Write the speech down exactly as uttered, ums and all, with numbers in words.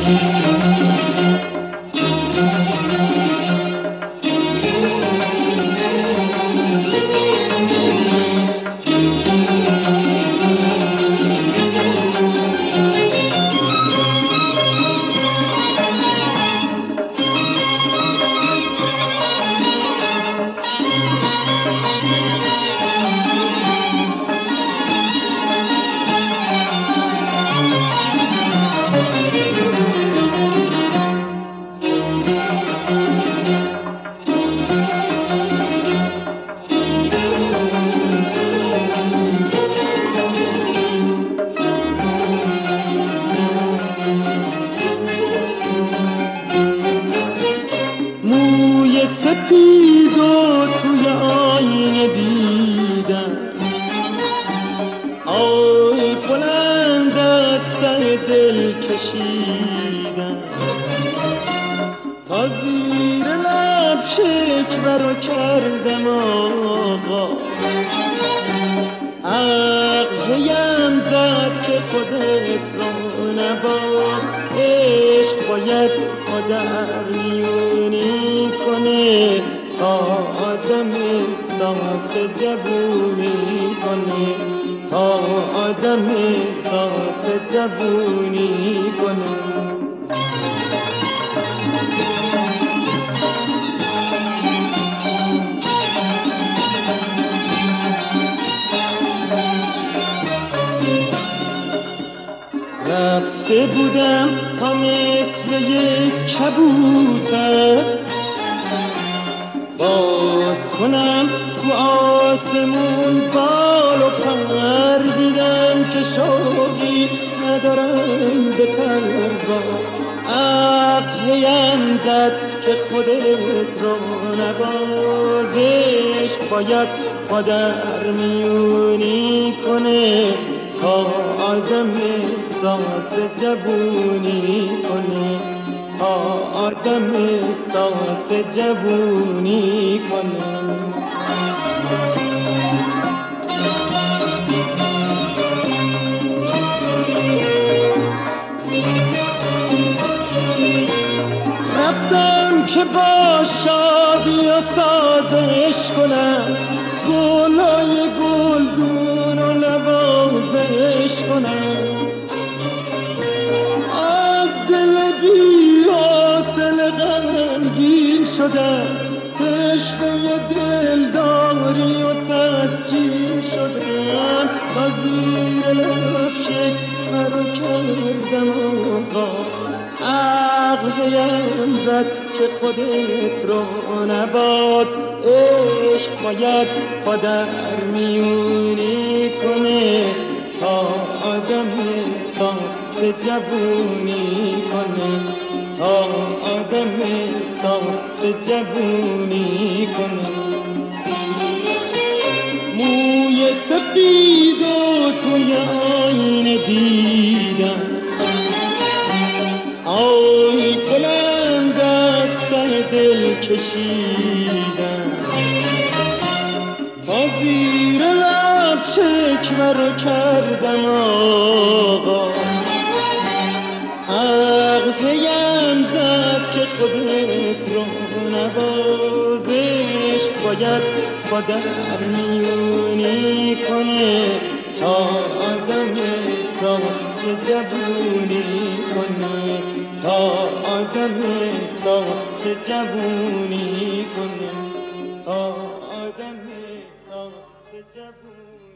سپیدو توی آینه دیدم، آی بلند از ته دل کشیدم، تا زیر لب شکوه کردم آقا، عقلیم زد که خودت رو نبا، عشق باید مادر میونی کنه تا آدم احساس جوونی کنه، تا آدم احساس جوونی کنه. رفته بودم تا مثل یک کبوتر باز کنم تو آسمون بال و پر، دیدم که شوقی ندارم به پرواز، عقلیم زد که خودت رو نباز، عشق باید پا در میونی کنه تا آدم احساس جوونی کنه، تا آدم احساس جوونی کنه. رفتم که با شادی و سازش کنم، گلای گلدون و نوازش کنم، از دل بی حاصل غمگین شدم، تشنه دلداری و تسکین شدم، تا زیر لب شکوه رو کردم آقا، عقلیم زد که خودت رو نباز، عشق باید پا در میونی کنه تا آدم احساس جوونی کنه، تا آدم احساس جوونی کنه. موی سپیدو توی آینه دیدم، آی بلند از ته دل کشیدم، تا زیر لب شکوه رو کردم آقا، عقلیم زد که خودت رو نباز، عشق باید پا در میونی کنه تا آدم احساس جوونی کنه، تا آدم احساس جوونی کنه، تا آدم احساس جوونی